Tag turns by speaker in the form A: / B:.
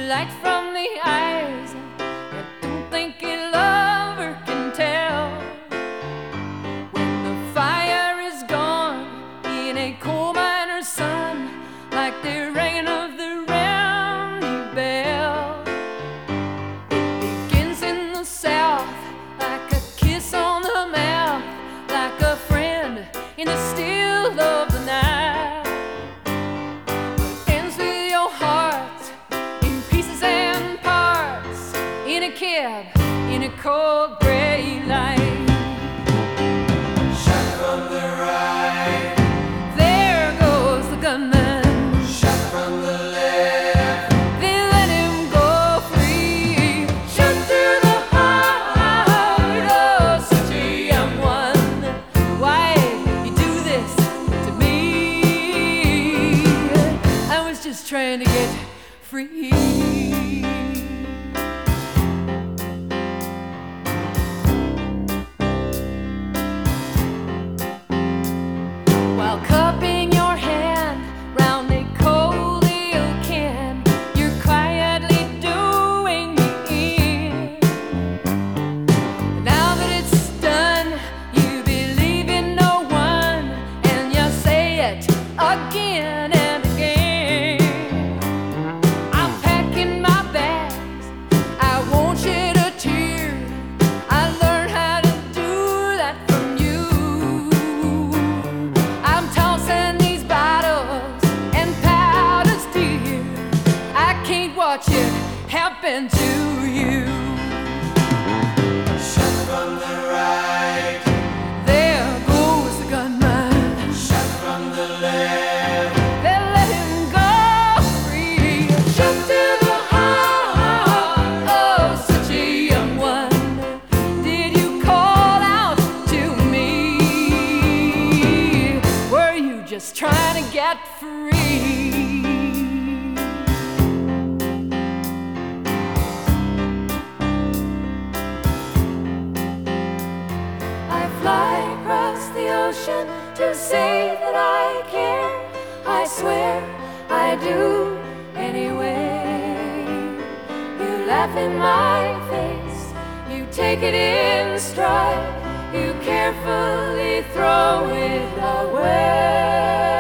A: light from the eyes. I don't think a lover can tell when the fire is gone in a coal miner's sun, like the ringing of the roundy bell. It begins in the south, like a kiss on the mouth, like a friend in the still of the night. It ends with your heart in pieces and parts, in a cab, in a cold gray light.
B: Shot from the right,
A: There goes the gunman.
B: shot from the left.
A: They let him go free. Shot through the heart of such a young one. Why you do this to me? I was just trying to get free. While cupping your hand round a cold ale can, you're quietly doing me in. Now that it's done, you believe in no one, and you say it again and again. I'm packing my bags, I won't shed a tear. I learned how to do that from you. I'm tossing these bottles and powders, dear. I can't watch it happen to you.
B: Shot from the right,
A: There goes the gunman.
B: shot from the left.
A: They let him go free. Shot to the heart of such a young one. Did you call out to me? Were you just trying to get free? I fly across the ocean to say that I care. I swear I do anyway. You laugh in my face, you take it in stride, you carefully throw it away.